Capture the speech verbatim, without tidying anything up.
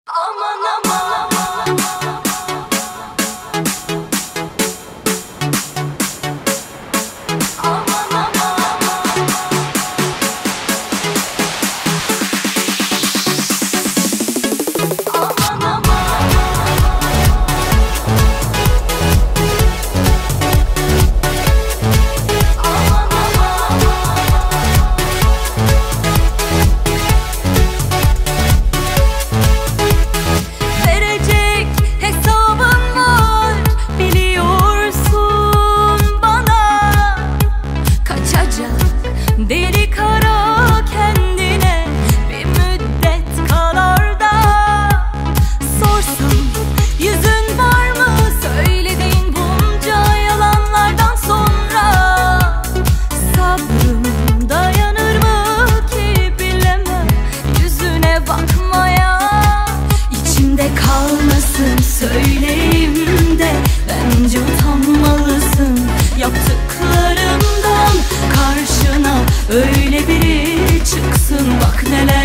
Aman aman. Aman aman. Aman aman. Verecek hesabın var, biliyorsun bana. Kaçacak deli kara kendine bir müddet kalar da. Sorsam yüzün var mı söylediğin bunca yalanlardan sonra? Sabrım dayanır mı ki bilemem yüzüne bakmaya. İçimde kalmasın söyleyeyim de bence utanmalısın yaptıklarımdan. Karşına öyle biri çıksın bak neler